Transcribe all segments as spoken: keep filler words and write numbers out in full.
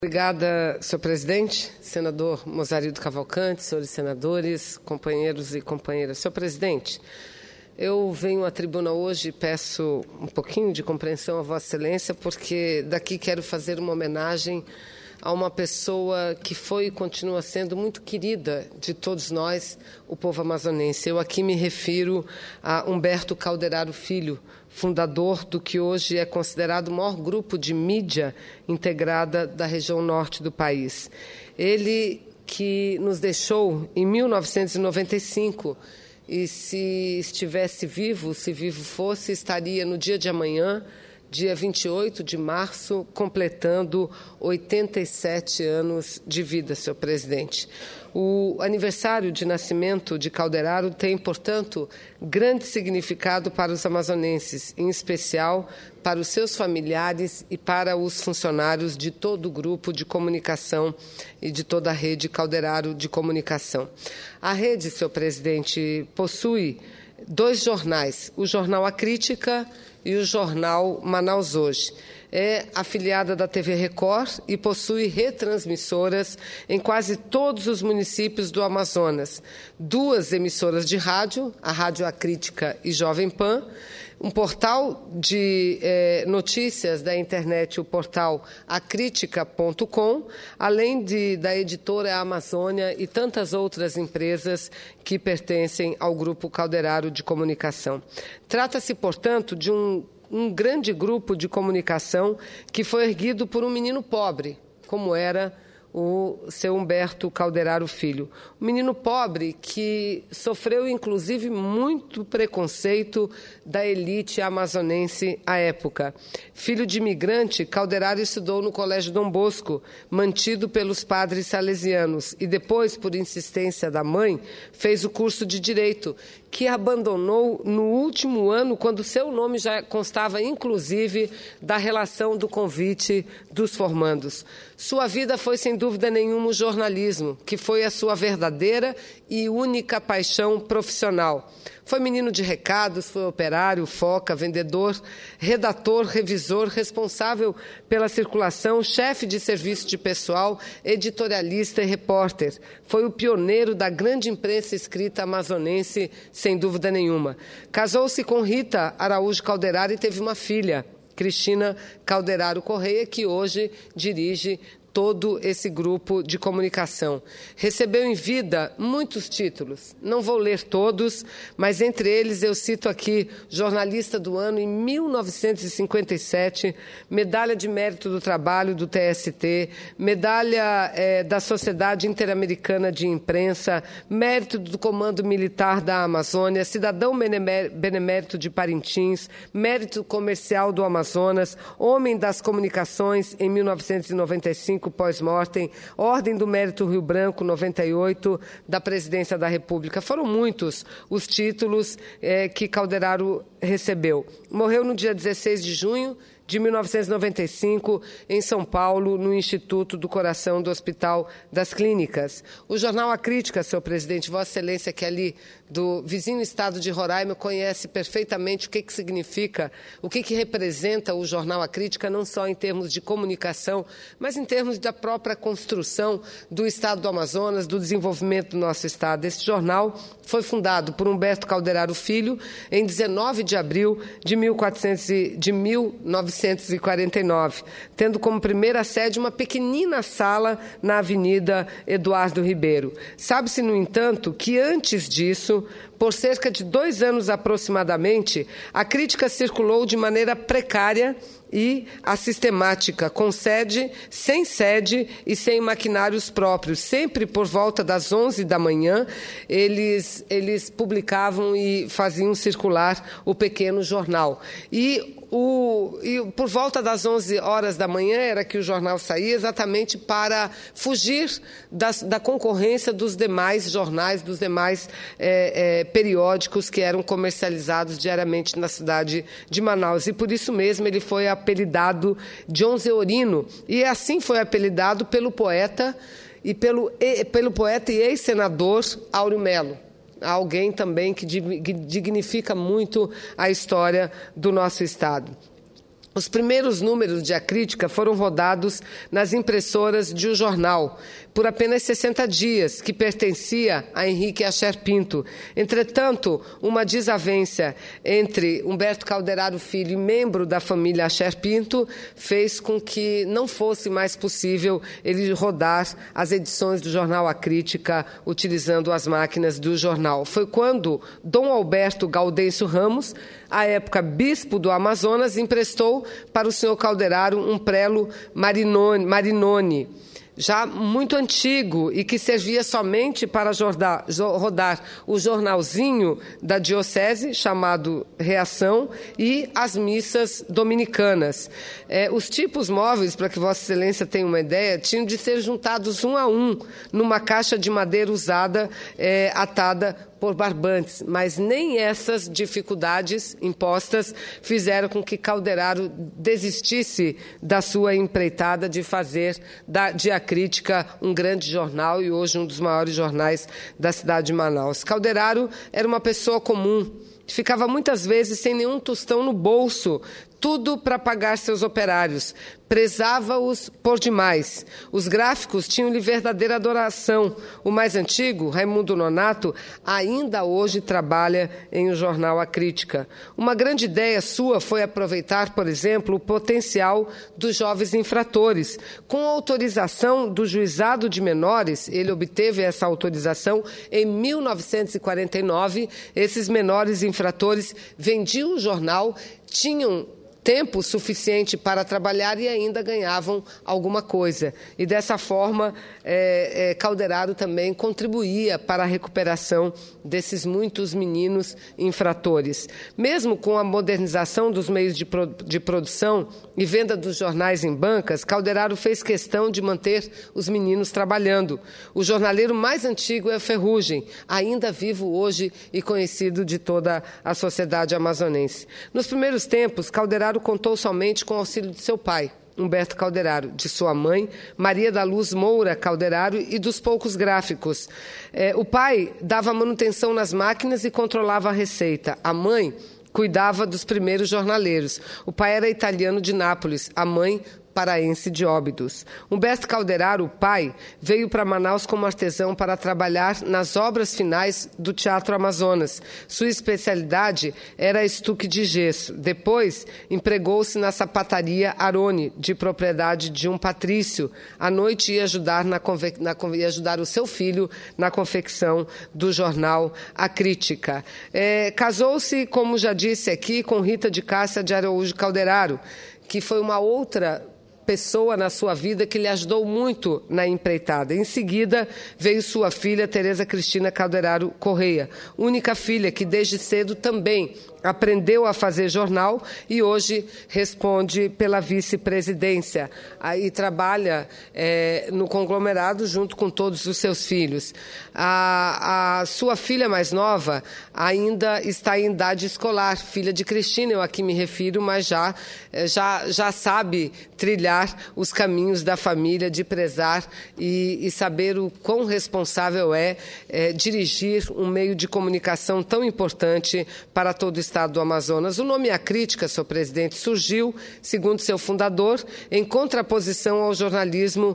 Obrigada, senhor presidente, senador Mozarido Cavalcante, senhores senadores, companheiros e companheiras. Senhor presidente, eu venho à tribuna hoje e peço um pouquinho de compreensão a Vossa Excelência, porque daqui quero fazer uma homenagem a uma pessoa que foi e continua sendo muito querida de todos nós, o povo amazonense. Eu aqui me refiro a Humberto Calderaro Filho, fundador do que hoje é considerado o maior grupo de mídia integrada da região norte do país. Ele que nos deixou em mil novecentos e noventa e cinco, e se estivesse vivo, se vivo fosse, estaria no dia de amanhã, dia vinte e oito de março, completando oitenta e sete anos de vida, senhor presidente. O aniversário de nascimento de Calderaro tem, portanto, grande significado para os amazonenses, em especial para os seus familiares e para os funcionários de todo o grupo de comunicação e de toda a rede Calderaro de comunicação. A rede, senhor presidente, possui dois jornais, o jornal A Crítica e o jornal Manaus Hoje. É afiliada da T V Record e possui retransmissoras em quase todos os municípios do Amazonas. Duas emissoras de rádio, a Rádio A Crítica e Jovem Pan, um portal de eh, notícias da internet, o portal acritica ponto com, além de, da editora Amazônia e tantas outras empresas que pertencem ao Grupo Calderaro de Comunicação. Trata-se, portanto, de um um grande grupo de comunicação que foi erguido por um menino pobre, como era o seu Humberto Calderaro Filho. Um menino pobre que sofreu, inclusive, muito preconceito da elite amazonense à época. Filho de imigrante, Calderaro estudou no Colégio Dom Bosco, mantido pelos padres salesianos, e depois, por insistência da mãe, fez o curso de Direito, que abandonou no último ano, quando seu nome já constava, inclusive, da relação do convite dos formandos. Sua vida foi, sem dúvida nenhuma, o jornalismo, que foi a sua verdadeira e única paixão profissional. Foi menino de recados, foi operário, foca, vendedor, redator, revisor, responsável pela circulação, chefe de serviço de pessoal, editorialista e repórter. Foi o pioneiro da grande imprensa escrita amazonense, sem dúvida nenhuma. Casou-se com Rita Araújo Calderaro e teve uma filha, Cristina Calderaro Correia, que hoje dirige todo esse grupo de comunicação. Recebeu em vida muitos títulos, não vou ler todos, mas entre eles eu cito aqui Jornalista do Ano em mil novecentos e cinquenta e sete, Medalha de Mérito do Trabalho do T S T, Medalha eh, da Sociedade Interamericana de Imprensa, Mérito do Comando Militar da Amazônia, Cidadão Benemérito de Parintins, Mérito Comercial do Amazonas, Homem das Comunicações em mil novecentos e noventa e cinco, pós-mortem, Ordem do Mérito Rio Branco, noventa e oito, da Presidência da República. Foram muitos os títulos eh, que Calderaro recebeu. Morreu no dia dezesseis de junho de mil novecentos e noventa e cinco, em São Paulo, no Instituto do Coração do Hospital das Clínicas. O jornal A Crítica, senhor presidente, Vossa Excelência, que é ali do vizinho estado de Roraima, conhece perfeitamente o que, que significa, o que, que representa o jornal A Crítica, não só em termos de comunicação, mas em termos da própria construção do estado do Amazonas, do desenvolvimento do nosso estado. Esse jornal foi fundado por Humberto Calderaro Filho em dezenove de abril de mil novecentos e quarenta e nove, tendo como primeira sede uma pequenina sala na Avenida Eduardo Ribeiro. Sabe-se, no entanto, que antes disso, por cerca de dois anos aproximadamente, a crítica circulou de maneira precária e a sistemática, com sede, sem sede e sem maquinários próprios. Sempre por volta das onze da manhã, eles, eles publicavam e faziam circular o pequeno jornal. E, o, e por volta das onze horas da manhã era que o jornal saía, exatamente para fugir das, da concorrência dos demais jornais, dos demais é, é, periódicos que eram comercializados diariamente na cidade de Manaus. E por isso mesmo ele foi apelidado de Onzeorino, e assim foi apelidado pelo poeta e pelo, e, pelo poeta e ex-senador Áureo Melo. Alguém também que dignifica muito a história do nosso estado. Os primeiros números de A Crítica foram rodados nas impressoras de um jornal, por apenas sessenta dias, que pertencia a Henrique Acher Pinto. Entretanto, uma desavença entre Humberto Calderaro Filho e membro da família Acher Pinto fez com que não fosse mais possível ele rodar as edições do jornal A Crítica utilizando as máquinas do jornal. Foi quando Dom Alberto Gaudêncio Ramos, à época bispo do Amazonas, emprestou para o senhor Calderaro um prelo Marinoni, Marinoni já muito antigo e que servia somente para rodar, rodar o jornalzinho da diocese, chamado Reação, e as missas dominicanas. É, os tipos móveis, para que Vossa Excelência tenha uma ideia, tinham de ser juntados um a um numa caixa de madeira usada, é, atada por barbantes, mas nem essas dificuldades impostas fizeram com que Calderaro desistisse da sua empreitada de fazer da, de A Crítica um grande jornal e hoje um dos maiores jornais da cidade de Manaus. Calderaro era uma pessoa comum, ficava muitas vezes sem nenhum tostão no bolso, tudo para pagar seus operários. Prezava-os por demais. Os gráficos tinham-lhe verdadeira adoração. O mais antigo, Raimundo Nonato, ainda hoje trabalha em o jornal A Crítica. Uma grande ideia sua foi aproveitar, por exemplo, o potencial dos jovens infratores. Com a autorização do Juizado de Menores, ele obteve essa autorização em mil novecentos e quarenta e nove, esses menores infratores vendiam o jornal, tinham tempo suficiente para trabalhar e ainda ganhavam alguma coisa. E, dessa forma, é, é, Calderaro também contribuía para a recuperação desses muitos meninos infratores. Mesmo com a modernização dos meios de, pro, de produção e venda dos jornais em bancas, Calderaro fez questão de manter os meninos trabalhando. O jornaleiro mais antigo é Ferrugem, ainda vivo hoje e conhecido de toda a sociedade amazonense. Nos primeiros tempos, Calderaro contou somente com o auxílio de seu pai, Humberto Calderaro, de sua mãe, Maria da Luz Moura Calderaro, e dos poucos gráficos. É, o pai dava manutenção nas máquinas e controlava a receita. A mãe cuidava dos primeiros jornaleiros. O pai era italiano de Nápoles, a mãe paraense de Óbidos. Humberto Calderaro, o pai, veio para Manaus como artesão para trabalhar nas obras finais do Teatro Amazonas. Sua especialidade era estuque de gesso. Depois, empregou-se na sapataria Arone, de propriedade de um patrício. À noite ia ajudar, na conve... na... ia ajudar o seu filho na confecção do jornal A Crítica. É, casou-se, como já disse aqui, com Rita de Cássia de Araújo Calderaro, que foi uma outra pessoa na sua vida que lhe ajudou muito na empreitada. Em seguida, veio sua filha, Tereza Cristina Calderaro Correia, única filha que desde cedo também aprendeu a fazer jornal e hoje responde pela vice-presidência. Aí trabalha é, no conglomerado junto com todos os seus filhos. A, a sua filha mais nova ainda está em idade escolar, filha de Cristina, eu aqui me refiro, mas já, já, já sabe trilhar os caminhos da família, de prezar e, e saber o quão responsável é, é dirigir um meio de comunicação tão importante para todo o Estado do Amazonas. O nome A Crítica, senhor presidente, surgiu, segundo seu fundador, em contraposição ao jornalismo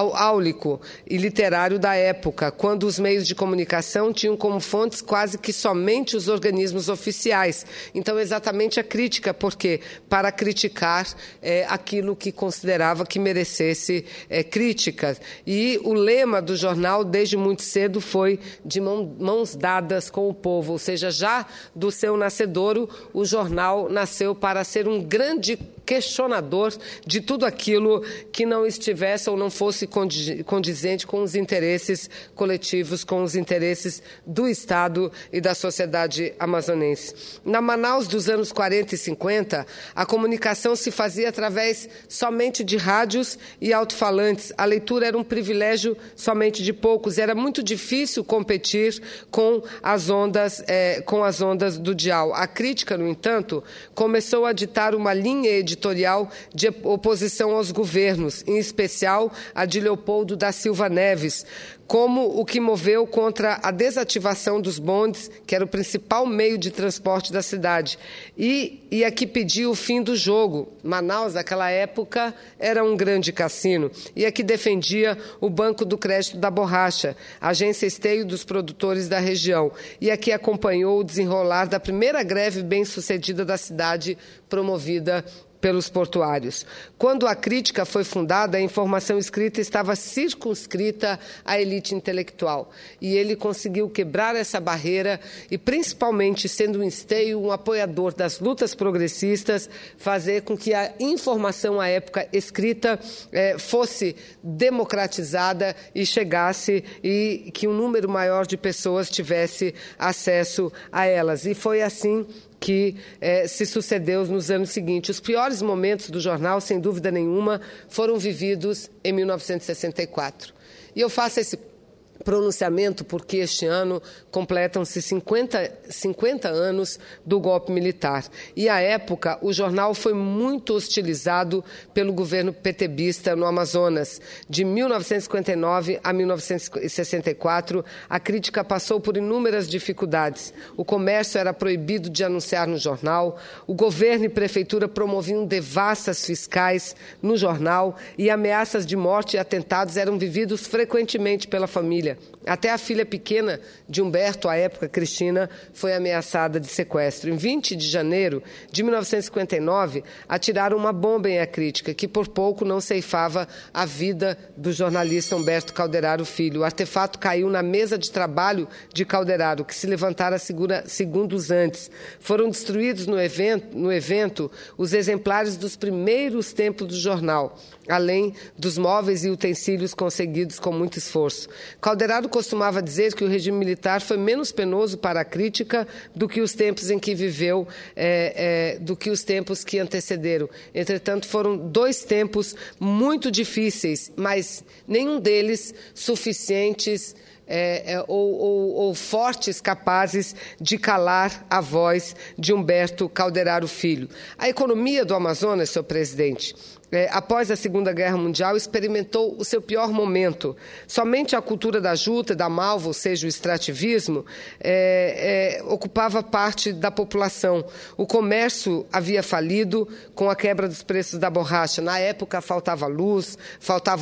áulico e literário da época, quando os meios de comunicação tinham como fontes quase que somente os organismos oficiais. Então, exatamente a crítica, porque para criticar é, aquilo que considerava que merecesse é, críticas. E o lema do jornal, desde muito cedo, foi de mão, mãos dadas com o povo, ou seja, já do seu nascedouro, o jornal nasceu para ser um grande questionador de tudo aquilo que não estivesse ou não fosse condizente com os interesses coletivos, com os interesses do Estado e da sociedade amazonense. Na Manaus dos anos quarenta e cinquenta, a comunicação se fazia através somente de rádios e alto-falantes. A leitura era um privilégio somente de poucos. Era muito difícil competir com as ondas, eh, com as ondas do dial. A crítica, no entanto, começou a ditar uma linha editorial editorial de oposição aos governos, em especial a de Leopoldo da Silva Neves, como o que moveu contra a desativação dos bondes, que era o principal meio de transporte da cidade, e, e a que pediu o fim do jogo. Manaus, naquela época, era um grande cassino, e a que defendia o Banco do Crédito da Borracha, agência esteio dos produtores da região, e a que acompanhou o desenrolar da primeira greve bem-sucedida da cidade, promovida pelos portuários. Quando a crítica foi fundada, a informação escrita estava circunscrita à elite intelectual. E ele conseguiu quebrar essa barreira e, principalmente, sendo um esteio, um apoiador das lutas progressistas, fazer com que a informação à época escrita eh, fosse democratizada e chegasse e que um número maior de pessoas tivesse acesso a elas. E foi assim que eh, se sucedeu nos anos seguintes. Os piores momentos do jornal, sem dúvida nenhuma, foram vividos em mil novecentos e sessenta e quatro. E eu faço esse pronunciamento porque este ano completam-se cinquenta, cinquenta anos do golpe militar. E, à época, o jornal foi muito hostilizado pelo governo petebista no Amazonas. De mil novecentos e cinquenta e nove a mil novecentos e sessenta e quatro, a crítica passou por inúmeras dificuldades. O comércio era proibido de anunciar no jornal, o governo e prefeitura promoviam devassas fiscais no jornal e ameaças de morte e atentados eram vividos frequentemente pela família. Até a filha pequena de Humberto, à época Cristina, foi ameaçada de sequestro. Em vinte de janeiro de mil novecentos e cinquenta e nove, atiraram uma bomba em A Crítica, que por pouco não ceifava a vida do jornalista Humberto Calderaro Filho. O artefato caiu na mesa de trabalho de Calderaro, que se levantara segura, segundos antes. Foram destruídos no evento, no evento os exemplares dos primeiros tempos do jornal, além dos móveis e utensílios conseguidos com muito esforço. Calderaro costumava dizer que o regime militar foi menos penoso para a crítica do que os tempos em que viveu, é, é, do que os tempos que antecederam. Entretanto, foram dois tempos muito difíceis, mas nenhum deles suficientes É, é, ou, ou, ou fortes, capazes de calar a voz de Humberto Calderaro Filho. A economia do Amazonas, senhor presidente, é, após a Segunda Guerra Mundial, experimentou o seu pior momento. Somente a cultura da juta, da malva, ou seja, o extrativismo, é, é, ocupava parte da população. O comércio havia falido com a quebra dos preços da borracha. Na época, faltava luz, faltava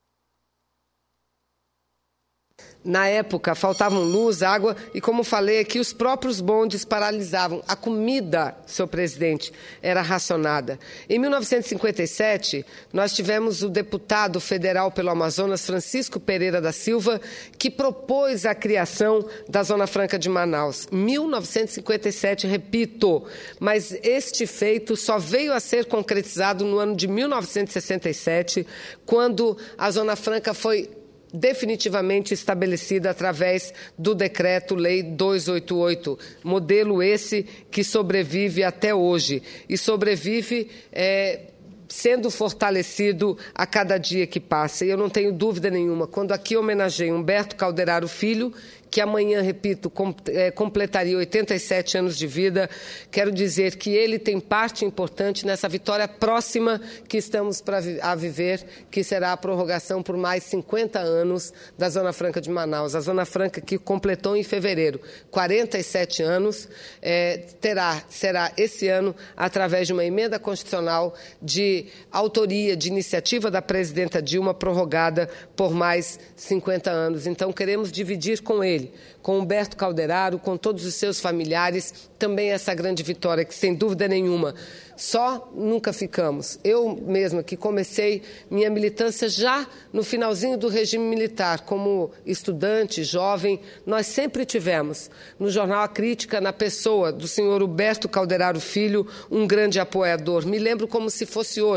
Na época, faltavam luz, água e, como falei aqui, os próprios bondes paralisavam. A comida, senhor presidente, era racionada. Em mil novecentos e cinquenta e sete, nós tivemos o deputado federal pelo Amazonas, Francisco Pereira da Silva, que propôs a criação da Zona Franca de Manaus. mil novecentos e cinquenta e sete, repito, mas este feito só veio a ser concretizado no ano de mil novecentos e sessenta e sete, quando a Zona Franca foi definitivamente estabelecida através do Decreto-Lei duzentos e oitenta e oito, modelo esse que sobrevive até hoje e sobrevive é, sendo fortalecido a cada dia que passa. E eu não tenho dúvida nenhuma, quando aqui homenageio Humberto Calderaro Filho, que amanhã, repito, com, é, completaria oitenta e sete anos de vida, quero dizer que ele tem parte importante nessa vitória próxima que estamos pra, a viver, que será a prorrogação por mais cinquenta anos da Zona Franca de Manaus. A Zona Franca, que completou em fevereiro quarenta e sete anos, é, terá, será esse ano, através de uma emenda constitucional de autoria, de iniciativa da presidenta Dilma, prorrogada por mais cinquenta anos. Então, queremos dividir com ele, com Humberto Calderaro, com todos os seus familiares, também essa grande vitória que, sem dúvida nenhuma, só nunca ficamos. Eu mesma, que comecei minha militância já no finalzinho do regime militar, como estudante, jovem, nós sempre tivemos no jornal A Crítica, na pessoa do senhor Humberto Calderaro Filho, um grande apoiador. Me lembro como se fosse hoje,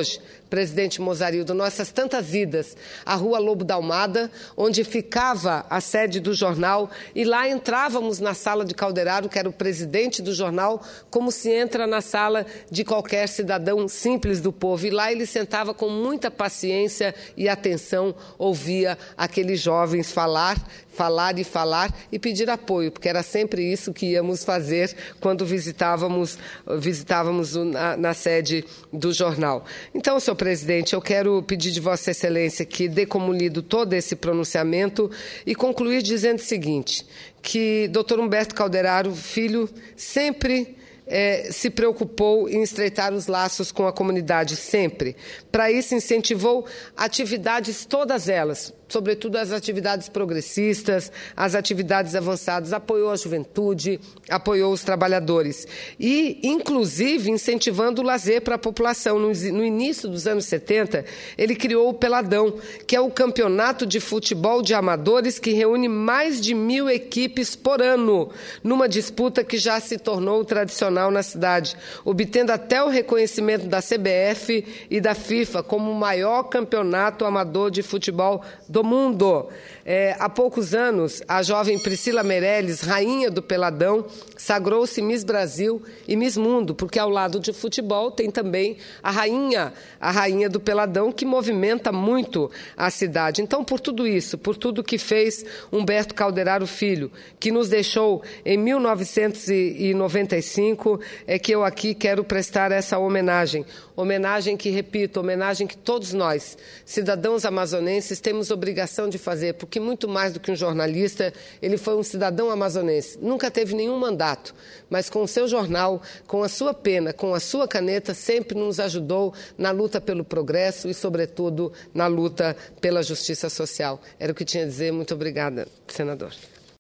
presidente Mozarildo, nossas tantas idas à Rua Lobo da Almada, onde ficava a sede do jornal, e lá entrávamos na sala de Calderaro, que era o presidente do jornal, como se entra na sala de qualquer cidadão simples do povo. E lá ele sentava com muita paciência e atenção, ouvia aqueles jovens falar, falar e falar e pedir apoio, porque era sempre isso que íamos fazer quando visitávamos, visitávamos na, na sede do jornal. Então, senhor presidente, eu quero pedir de Vossa Excelência que dê como lido todo esse pronunciamento e concluir dizendo o seguinte, que doutor Humberto Calderaro Filho sempre É, se preocupou em estreitar os laços com a comunidade, sempre. Para isso, incentivou atividades, todas elas, sobretudo as atividades progressistas, as atividades avançadas, apoiou a juventude, apoiou os trabalhadores. E, inclusive, incentivando o lazer para a população. No, no início dos anos setenta, ele criou o Peladão, que é o campeonato de futebol de amadores que reúne mais de mil equipes por ano, numa disputa que já se tornou tradicional na cidade, obtendo até o reconhecimento da C B F e da FIFA como o maior campeonato amador de futebol do mundo. É, há poucos anos, a jovem Priscila Meirelles, rainha do Peladão, sagrou-se Miss Brasil e Miss Mundo, porque ao lado de futebol tem também a rainha, a rainha do Peladão, que movimenta muito a cidade. Então, por tudo isso, por tudo que fez Humberto Calderaro Filho, que nos deixou em mil novecentos e noventa e cinco, é que eu aqui quero prestar essa homenagem. Homenagem que, repito, homenagem que todos nós, cidadãos amazonenses, temos obrigação de fazer, porque muito mais do que um jornalista, ele foi um cidadão amazonense. Nunca teve nenhum mandato, mas com o seu jornal, com a sua pena, com a sua caneta, sempre nos ajudou na luta pelo progresso e, sobretudo, na luta pela justiça social. Era o que tinha a dizer. Muito obrigada, senador.